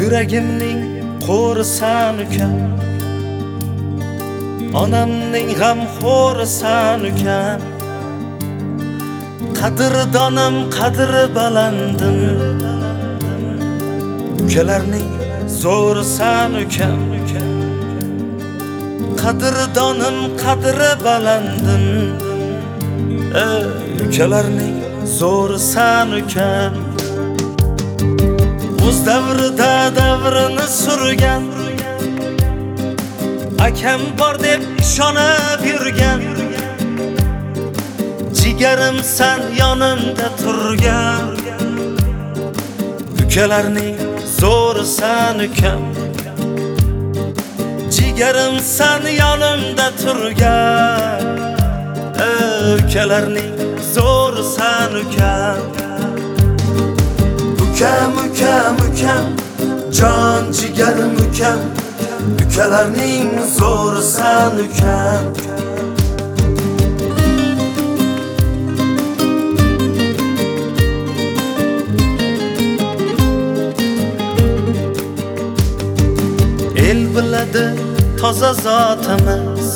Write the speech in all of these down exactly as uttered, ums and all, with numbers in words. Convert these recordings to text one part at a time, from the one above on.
Yuragimning qo'risan ukam, onamning g'amxo'risan ukam. Qadrdonim, qadri balandim, ukalarning zo'risan ukam. Qadrdonim, qadri balandim, ukalarning zo'risan ukam. O'z davrida davrini surgan, akam bor deb ishonib yurgan. Jigarim san yonimda turgan, ukalarning zo'risan ukam. Jigarim san yonimda turgan, ukalarning zo'risan ukam. Ukam, ukam, ukam, jon jigarim ukam, ukalarning zo'risan ukam. El biladi toza zotimiz,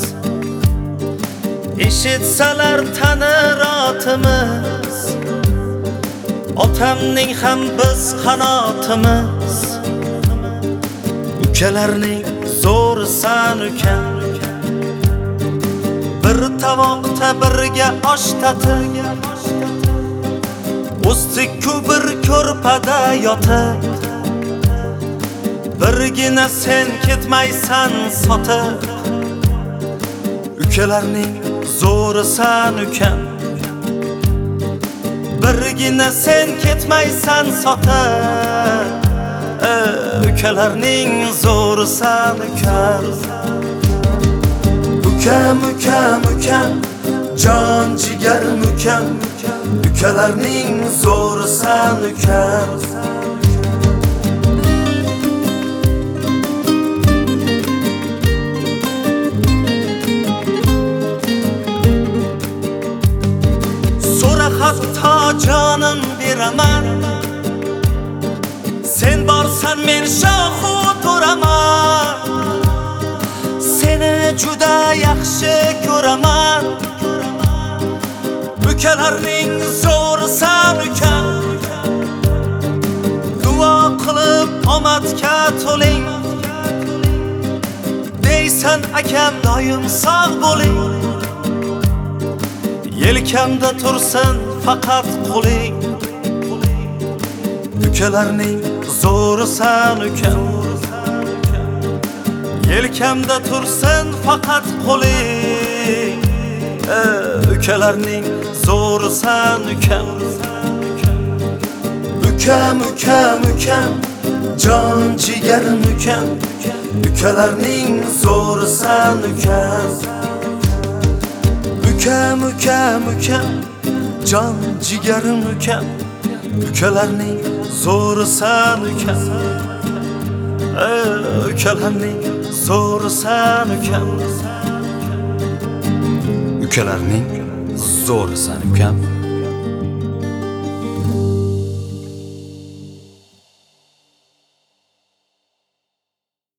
eshitsalar tanir otimiz. Otamning ham biz qanotimiz, ukalarning zo'risan ukam. Bir tovoqda birga osh tatib, usti-ku bir ko'rpada yotib. Birgina sen ketmaysan sotib, ukalarning zo'risan ukam. Birgina sen ketmaysan sotib, ukalarning zo'risan ukam. Ukam, ukam, ukam, jon jigarim ukam, ukalarning zo'risan ukam. Hatto jonim beraman, sen borsan men shohu turaman. Seni juda yaxshi ko'raman, ukalarning zo'risan ukam. Duo qilib omadga to'ling, deysan akam doim sog' bo'ling. Yelkamda tursin faqat qo'ling, ukalarning zo'risan ukam. Yelkamda tursin faqat qo'ling, ukalarning zo'risan ukam. Ukam, ukam, ukam, jon jigarim ukam, ukalarning zo'risan ukam. Ukam, ukam, ukam, jon jigarim ukam, ukalarning zo'risan ukam. Ukalarning zo'risan ukam. Ukalarning zo'risan ukam.